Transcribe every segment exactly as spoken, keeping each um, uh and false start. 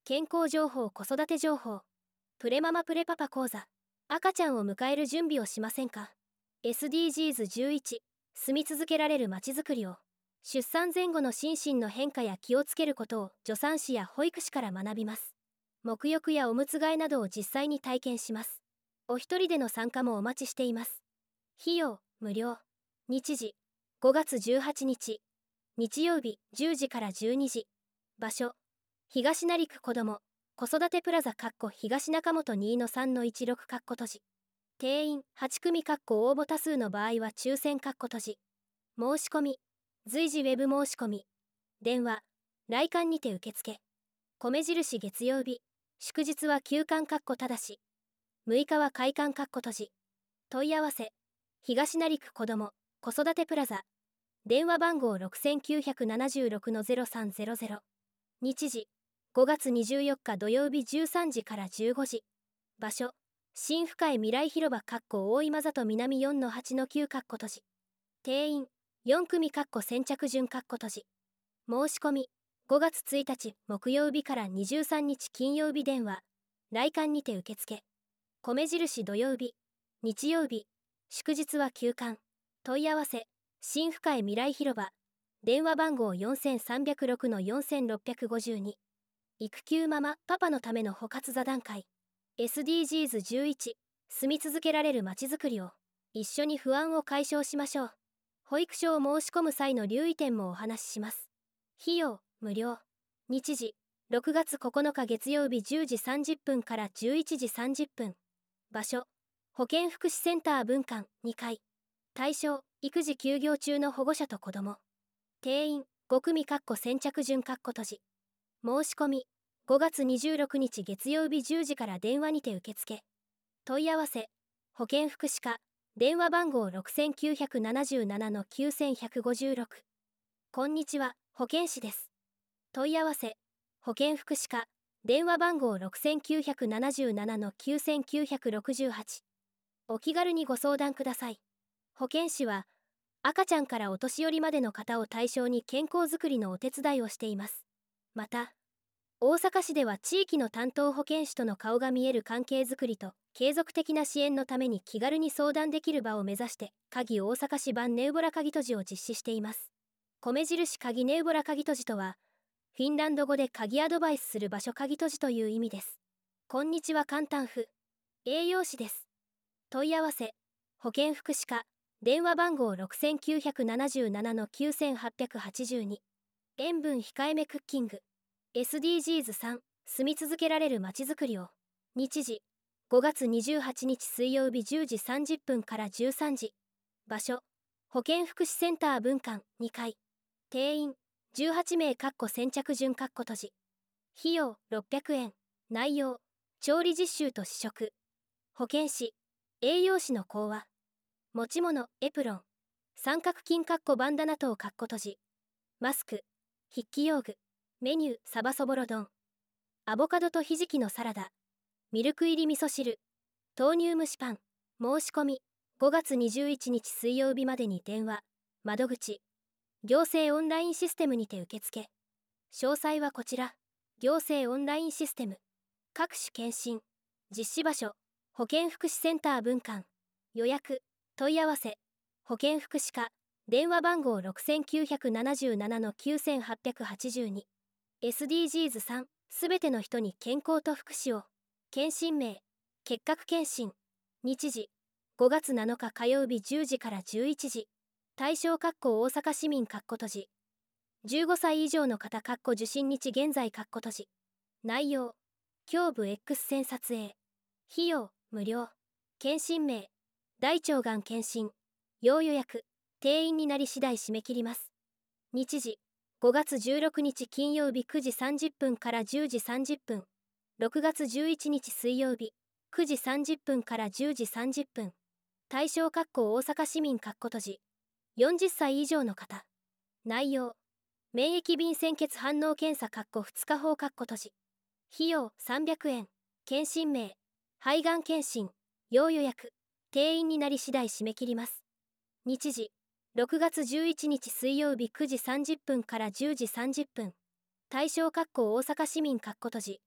健康情報、子育て情報、プレママプレパパ講座。赤ちゃんを迎える準備をしませんか？ エスディージーズじゅういち、住み続けられるまちづくりを。出産前後の心身の変化や気をつけることを助産師や保育士から学びます。沐浴やおむつ替えなどを実際に体験します。お一人での参加もお待ちしています。費用無料。日時ごがつじゅうはちにち日曜日じゅうじからじゅうにじ。場所東成区子ども子育てプラザ東中本 にのさんのいちろく 閉じ。定員はちくみ応募多数の場合は抽選閉じ。申し込み随時ウェブ申し込み。電話来館にて受付。米印月曜日祝日は休館ただし。むいかは開館閉じ。問い合わせ東成区子ども子育てプラザ。電話番号 ろくきゅうななろくのゼロさんゼロゼロ。日時ごがつにじゅうよっか土曜日じゅうさんじからじゅうごじ。場所新深井未来広場大今里南 よんのはちのきゅう 閉じ。定員よんくみ先着順閉じ。申し込みごがつついたち木曜日からにじゅうさんにち金曜日。電話来館にて受付。米印土曜日日曜日祝日は休館。問い合わせ新深井未来広場。電話番号 よんさんゼロろくのよんろっごに。育休ママパパのための補活座談会。 エスディージーズじゅういち 住み続けられるまちづくりを。一緒に不安を解消しましょう。保育所を申し込む際の留意点もお話しします。費用無料。日時ろくがつここのか月曜日じゅうじさんじゅっぷんからじゅういちじさんじゅっぷん。場所保健福祉センター分館にかい。対象育児休業中の保護者と子ども。定員ごくみ先着順閉じ。申し込みごがつにじゅうろくにち月曜日じゅうじから電話にて受付。問い合わせ保健福祉課。電話番号 ろくきゅうなななのきゅういちごろく。こんにちは、保健師です。問い合わせ保健福祉課。電話番号 ろくきゅうなななのきゅうきゅうろくはち。お気軽にご相談ください。保健師は赤ちゃんからお年寄りまでの方を対象に健康づくりのお手伝いをしています。また大阪市では地域の担当保健師との顔が見える関係づくりと継続的な支援のために気軽に相談できる場を目指して鍵大阪市版ネウボラ鍵閉じを実施しています。米印鍵ネウボラ鍵閉じとはフィンランド語で鍵アドバイスする場所鍵閉じという意味です。こんにちは、簡単風栄養士です。問い合わせ保健福祉課。電話番号 ろくきゅうなななのきゅうはちはちに。塩分控えめクッキング エスディージーズさん 住み続けられるまちづくりを。日時ごがつにじゅうはちにち水曜日じゅうじさんじゅっぷんからじゅうさんじ。場所保健福祉センター分館にかい。定員じゅうはちめい先着順閉じ。費用ろっぴゃくえん。内容調理実習と試食。保健師栄養士の講話。持ち物エプロン三角巾バンダナ等閉じ。マスク筆記用具。メニューサバそぼろ丼。アボカドとひじきのサラダ。ミルク入り味噌汁。豆乳蒸しパン。申し込みごがつにじゅういちにち水曜日までに電話窓口行政オンラインシステムにて受付。詳細はこちら。行政オンラインシステム。各種検診実施場所保健福祉センター分館。予約問い合わせ保健福祉課。電話番号 ろくきゅうなななのきゅうはちはちに。 エスディージーズさん すべての人に健康と福祉を。検診名結核検診。日時ごがつなのか火曜日じゅうじからじゅういちじ。対象大阪市民閉じ。じゅうごさい以上の方受診日現在閉じ。内容胸部 X 線撮影。費用無料。検診名大腸がん検診。要予約定員になり次第締め切ります。日時ごがつじゅうろくにち金曜日くじさんじゅっぷんからじゅうじさんじゅっぷん。ろくがつじゅういちにち水曜日くじさんじゅっぷんからじゅうじさんじゅっぷん。対象大阪市民閉じ。よんじゅっさい以上の方。内容免疫便潜血反応検査ふつか法閉じ。費用さんびゃくえん。検診名肺がん検診。要予約定員になり次第締め切ります。日時ろくがつじゅういちにち水曜日くじさんじゅっぷんからじゅうじさんじゅっぷん。対象大阪市民閉じ。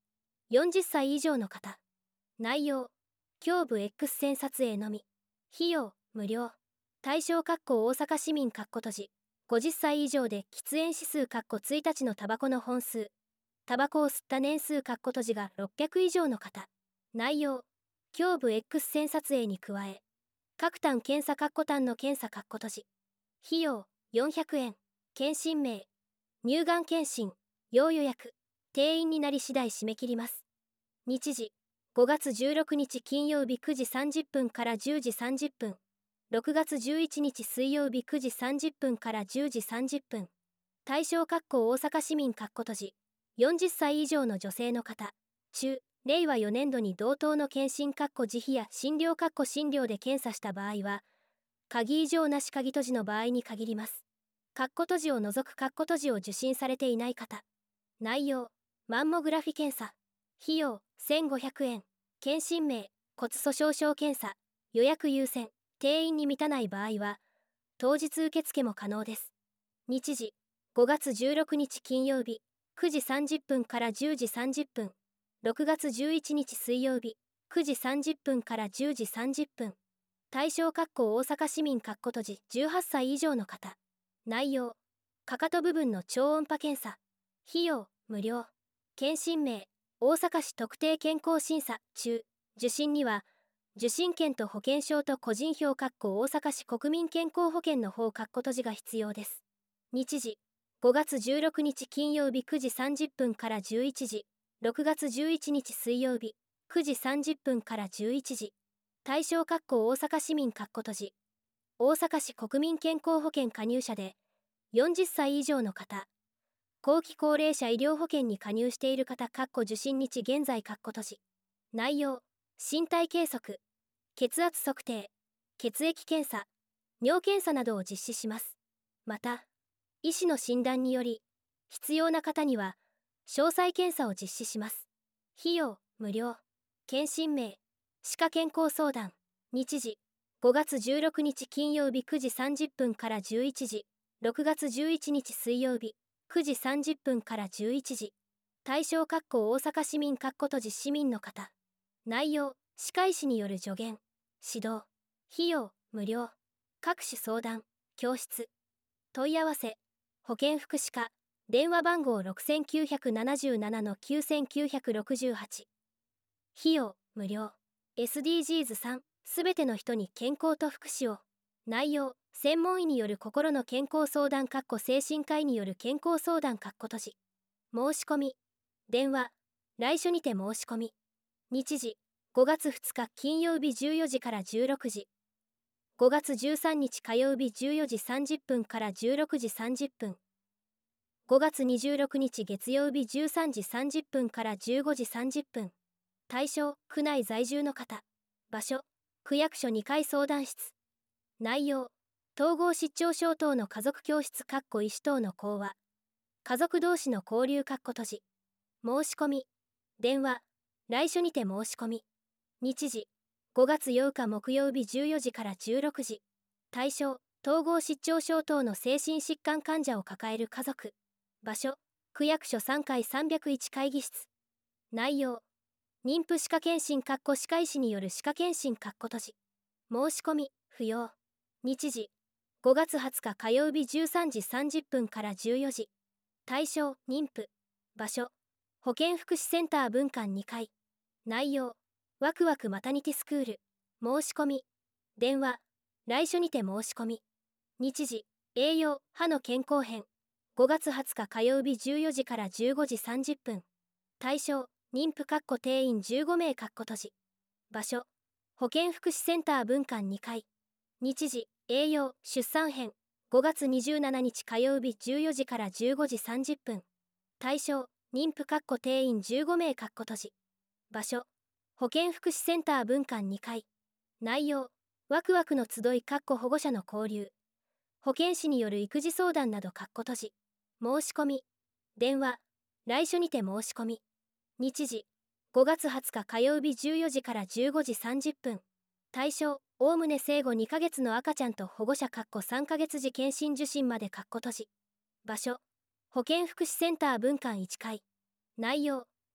よんじゅっさい以上の方。内容、胸部 X 線撮影のみ。費用、無料。対象大阪市民閉じ。ごじゅっさい以上で喫煙指数いちにちのタバコの本数。タバコを吸った年数閉じがろっぴゃく以上の方。内容、胸部 X 線撮影に加え、各単検査単の検査閉じ。費用、よんひゃくえん。検診名、乳がん検診、要予約。定員になり次第締め切ります。日時、ごがつじゅうろくにち金曜日くじさんじゅっぷんからじゅうじさんじゅっぷん。ろくがつじゅういちにち水曜日くじさんじゅっぷんからじゅうじさんじゅっぷん。対象大阪市民閉じ。よんじゅっさい以上の女性の方。中、れいわよねんどに同等の検診自費や診療診療で検査した場合は、鍵異常なし鍵閉じの場合に限ります。閉じを除く閉じを受診されていない方。内容、マンモグラフィ検査。費用、せんごひゃくえん。検診名、骨粗鬆症検査。予約優先。定員に満たない場合は、当日受付も可能です。日時、ごがつじゅうろくにち金曜日、くじさんじゅっぷんからじゅうじさんじゅっぷん。ろくがつじゅういちにち水曜日、くじさんじゅっぷんからじゅうじさんじゅっぷん。対象大阪市民閉じじゅうはっさい以上の方。内容、かかと部分の超音波検査。費用、無料。検診名、大阪市特定健康審査中。受診には、受診券と保険証と個人票大阪市国民健康保険の方閉じが必要です。日時、ごがつじゅうろくにち金曜日くじさんじゅっぷんからじゅういちじ。ろくがつじゅういちにち水曜日、くじさんじゅっぷんからじゅういちじ。対象大阪市民閉じ。大阪市国民健康保険加入者で、よんじゅっさい以上の方。後期高齢者医療保険に加入している方受診日現在閉じ。内容、身体計測、血圧測定、血液検査、尿検査などを実施します。また、医師の診断により、必要な方には、詳細検査を実施します。費用、無料。検診名、歯科健康相談。日時、ごがつじゅうろくにち金曜日くじさんじゅっぷんからじゅういちじ。ろくがつじゅういちにち水曜日、くじさんじゅっぷんからじゅういちじ。対象大阪市民閉じ市民の方。内容、歯科医師による助言、指導。費用、無料。各種相談、教室。問い合わせ、保健福祉課。電話番号 ろくきゅうなななのきゅうきゅうろくはち。費用、無料。エスディージーズさん、すべての人に健康と福祉を。内容、専門医による心の健康相談精神科医による健康相談閉じ。申し込み。電話、来所にて申し込み。日時、ごがつふつか金曜日じゅうよじからじゅうろくじ。ごがつじゅうさんにち火曜日じゅうよじさんじゅっぷんからじゅうろくじさんじゅっぷん。ごがつにじゅうろくにち月曜日じゅうさんじさんじゅっぷんからじゅうごじさんじゅっぷん。対象、区内在住の方。場所、区役所にかい相談室。内容、統合失調症等の家族教室医師等の講話。家族同士の交流閉じ。申し込み。電話、来所にて申し込み。日時、ごがつようか木曜日じゅうよじからじゅうろくじ。対象、統合失調症等の精神疾患患者を抱える家族。場所、区役所さんかいさんびゃくいち会議室。内容、妊婦歯科検診歯科医師による歯科検診閉じ。申し込み、不要。日時、ごがつはつか火曜日じゅうさんじさんじゅっぷんからじゅうよじ。対象、妊婦。場所、保健福祉センター分館にかい。内容、ワクワクマタニティスクール。申し込み。電話、来所にて申し込み。日時、栄養、歯の健康編。ごがつはつか火曜日じゅうよじからじゅうごじさんじゅっぷん。対象、妊婦定員じゅうごめい閉じ。場所、保健福祉センター分館にかい。日時、栄養、出産編。ごがつにじゅうしちにち火曜日じゅうよじからじゅうごじさんじゅっぷん。対象、妊婦定員じゅうごめい閉じ。場所、保健福祉センター分館にかい。内容、ワクワクの集い保護者の交流。保健師による育児相談など閉じ。申し込み。電話、来所にて申し込み。日時、ごがつはつか火曜日じゅうよじからじゅうごじさんじゅっぷん。対象、おおむね生後にかげつの赤ちゃんと保護者さんかげつ時検診受診まで閉じ。場所、保健福祉センター分館いちかい。内容、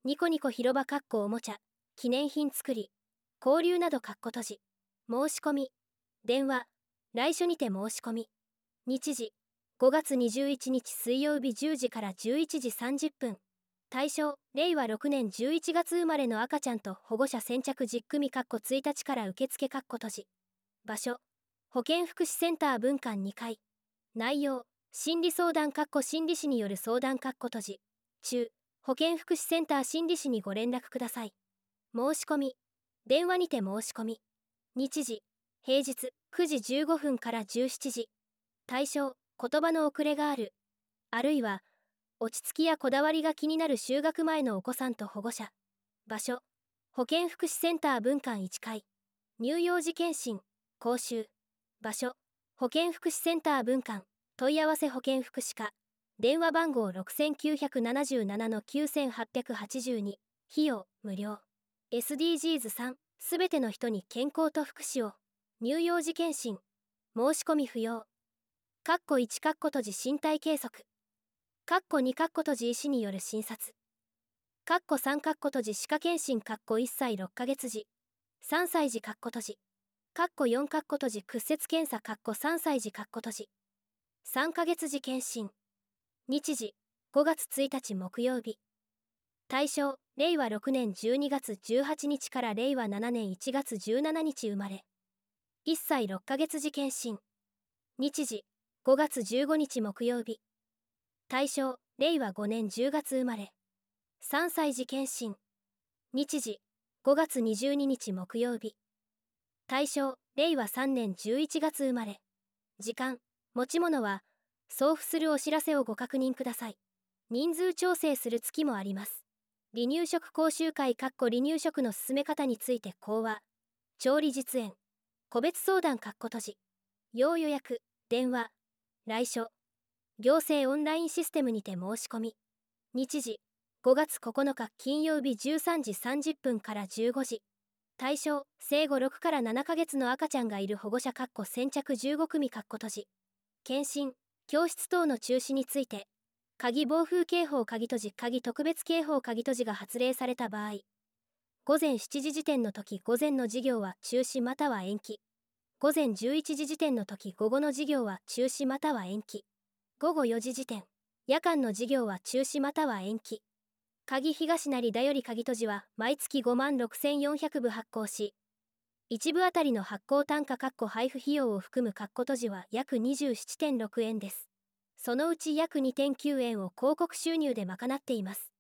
ニコニコ広場かっこおもちゃ、記念品作り、交流などかっこ閉じ。申し込み。電話、来所にて申し込み。日時、ごがつにじゅういちにち水曜日じゅうじからじゅういちじさんじゅっぷん。対象、れいわろくねんじゅういちがつ生まれの赤ちゃんと保護者先着じゅっくみかっこついたちから受付かっこ閉じ。場所、保健福祉センター分館にかい。内容、心理相談かっこ心理師による相談かっこ閉じ。中、保健福祉センター心理師にご連絡ください。申し込み。電話にて申し込み。日時、平日くじじゅうごふんからじゅうしちじ。対象、言葉の遅れがある。あるいは、落ち着きやこだわりが気になる就学前のお子さんと保護者。場所、保健福祉センター分館いっかい。乳幼児健診、講習。場所、保健福祉センター分館。問い合わせ保健福祉課。電話番号 ろくきゅうなななのきゅうはっはちに。費用、無料。エスディージーズさん、すべての人に健康と福祉を。乳幼児健診。申し込み不要。かっこいちかっこ閉じ身体計測。かっこにかっこ閉じ医師による診察。かっこさんかっこ閉じ歯科検診かっこいっさいろっかげつじ。さんさいじかっこ閉じ。かっこよんかっこ閉じ屈折検査かっこさんさいじかっこ閉じ。さんかげつじ検診。日時、ごがつついたち木曜日。対象、れいわろくねんじゅうにがつじゅうはちにちかられいわななねんいちがつじゅうしちにち生まれ。いっさいろっかげつじ検診。日時、ごがつじゅうごにち木曜日。対象、れいわごねんじゅうがつ生まれ。さんさいじ検診。日時、ごがつにじゅうににち木曜日。対象、れいわさんねんじゅういちがつ生まれ。時間、持ち物は、送付するお知らせをご確認ください。人数調整する月もあります。離乳食講習会（離乳食の進め方について講話）調理実演個別相談（閉じ）要予約電話来所行政オンラインシステムにて申し込み。日時、ごがつここのか金曜日じゅうさんじさんじゅっぷんからじゅうごじ。対象、生後ろくからななかげつの赤ちゃんがいる保護者先着じゅうごくみ（閉じ）検診、教室等の中止について、鍵暴風警報鍵閉じ鍵特別警報鍵閉じが発令された場合、ごぜんしちじ時点の時午前の授業は中止または延期。ごぜんじゅういちじ時点の時午後の授業は中止または延期。ごごよじ時点、夜間の授業は中止または延期。鍵東成だより鍵閉じは毎月ごまんろくせんよんひゃくぶ発行し、いちぶあたりの発行単価配布費用を含む閉じは約 にじゅうななてんろくえんです。そのうち約 にてんきゅうえんを広告収入で賄っています。